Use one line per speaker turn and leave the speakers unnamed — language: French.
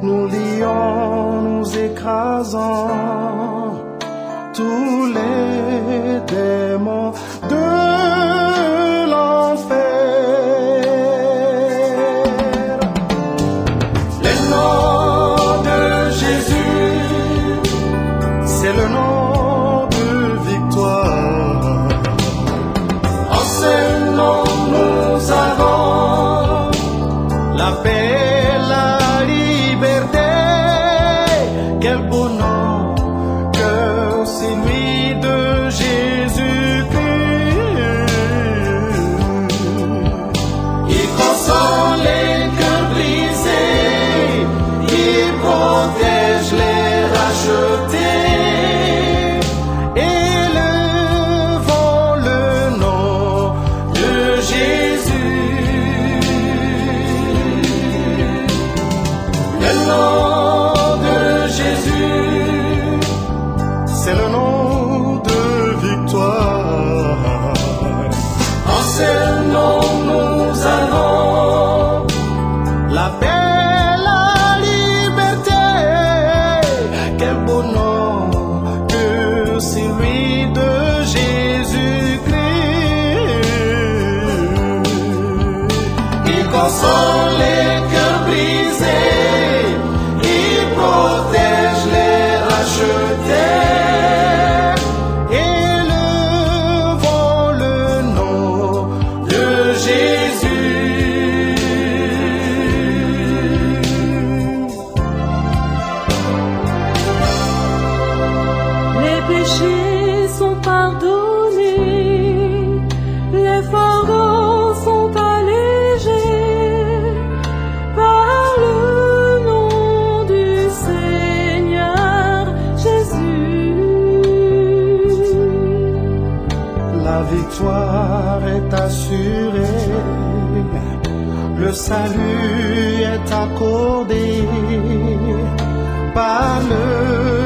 nous lions, nous écrasons tous les démons de l'enfer. Le nom de Jésus, c'est le nom de victoire. En ce nom nous avons la paix, la liberté. Quel beau nom que celui de Jésus-Christ. Il console les cœurs brisés, il protège les rachetés. Élevons le nom de Jésus. Le nom de Jésus, c'est le nom de victoire. En ce nom nous avons la paix, la liberté. Quel beau nom que celui de Jésus-Christ. Il console les cœurs brisés, il protège les rachetés. Élevons le nom de Jésus.
Les péchés sont pardonnés, les fardeaux sont allégés par le nom du Seigneur Jésus.
La victoire est assurée, le salut est accordé par le